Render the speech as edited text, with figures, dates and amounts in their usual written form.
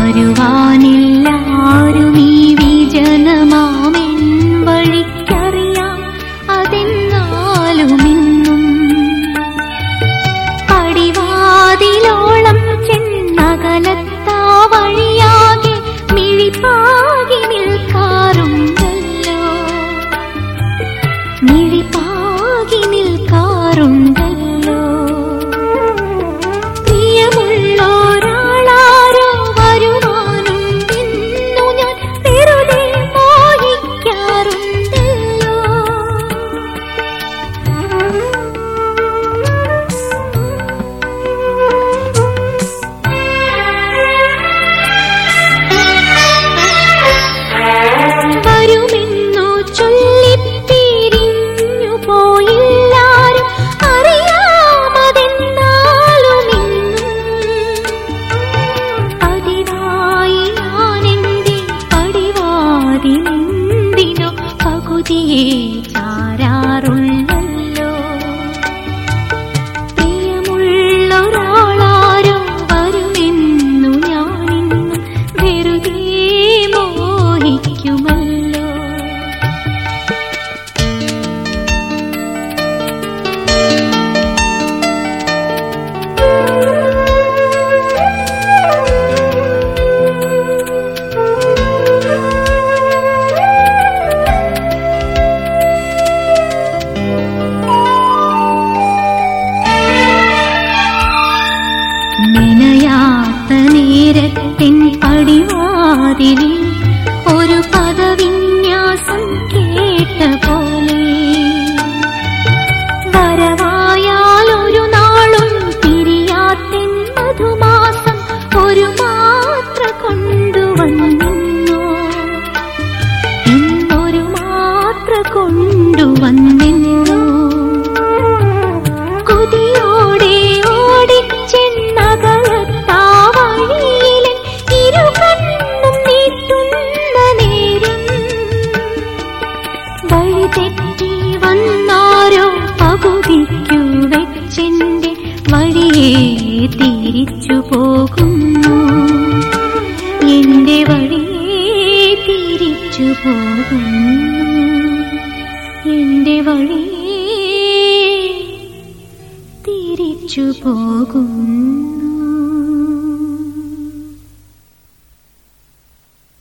വരുവാനില്ലാരുമീ വിജനമാമെൻ വഴിക്കറിയാം അതെന്നാലുമിന്നും പടിവാതിലോളം ചെന്നകലത്താ വഴിയാകെ മിഴിപ്പാകി നിൽക്കാറുണ്ടല്ലോ മിഴിപ്പാകി നിൽക്കാറുണ്ടല്ലോ പ്രിയമുള്ളൊരാളാരോ വരുവാനുണ്ടെന്നു ഞാൻ വെറുതെ മോഹിക്കാറുണ്ടല്ലോ വരുമെന്നു ചൊല്ലിപ്പിരിഞ്ഞു പോയില്ലാരും അറിയാമതെന്നാലുമിന്നും പതിവായി ഞാനെന്റെ പടിവാതിലെന്തിനോ പകുതിയെ ചാരാറുള്ളല്ലോ പ്രിയമുള്ളൊരാളാരോ വരുമെന്നു ഞാനിന്നും വെറുതെ മോഹിക്കുമല്ലോ നിനയാത്ത നേരത്തിൻ പടിവാതിലിൽ ഒരു പദവിന്യാസം കേട്ട പോലെ വരവായാൽ ഒരു നാളും പിരിയാത്തിൻ മധുമാസം ഒരു മാത്ര കൊണ്ടുവന്നു ഇന്നൊരു മാത്ര കൊണ്ടുവന്നു കൊതിയോടെ ഓടിച്ചെന്നകലത്താ വഴിയിലെ ഇരുകണ്ണും നീട്ടുന്ന നേരം വഴി തെറ്റി വന്നാരോ പകുതിക്കു വെച്ചെന്റെ വഴിയെ തിരിച്ചു പോകുന്നു എന്റെ വഴിയെ തിരിച്ചു പോകുന്നു എന്റെ വഴിയെ തിരിച്ചു പോകുന്നു.